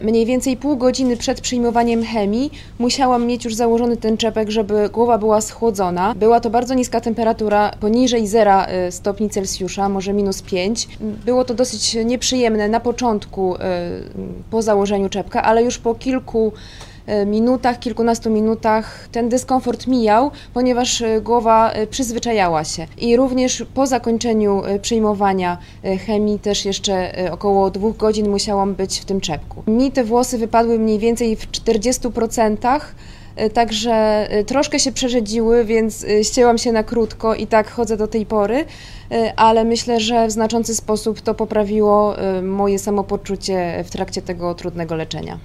Mniej więcej pół godziny przed przyjmowaniem chemii musiałam mieć już założony ten czepek, żeby głowa była schłodzona. Była to bardzo niska temperatura, poniżej 0 stopni Celsjusza, może -5. Było to dosyć nieprzyjemne na początku po założeniu czepka, ale już po kilkunastu minutach ten dyskomfort mijał, ponieważ głowa przyzwyczajała się. I również po zakończeniu przyjmowania chemii też jeszcze około 2 godzin musiałam być w tym czepku. Mi te włosy wypadły mniej więcej w 40%, także troszkę się przerzedziły, więc ścięłam się na krótko i tak chodzę do tej pory, ale myślę, że w znaczący sposób to poprawiło moje samopoczucie w trakcie tego trudnego leczenia.